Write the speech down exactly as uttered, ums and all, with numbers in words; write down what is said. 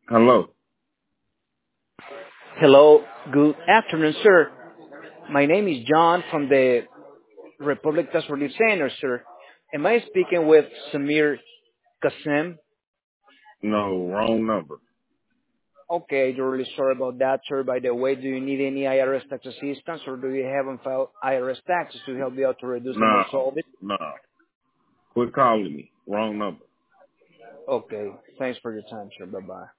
Hello. Hello, good afternoon, sir. My name is John from the Republic Tax Relief Center, sir. Am I speaking with Samir Kassem? No, wrong number. Okay, I'm really sorry about that, sir. By the way, do you need any I R S tax assistance or do you haven't filed I R S taxes to help you out to reduce them or No, solve it? no. Quit calling me. Wrong number. Okay, thanks for your time, sir. Bye-bye.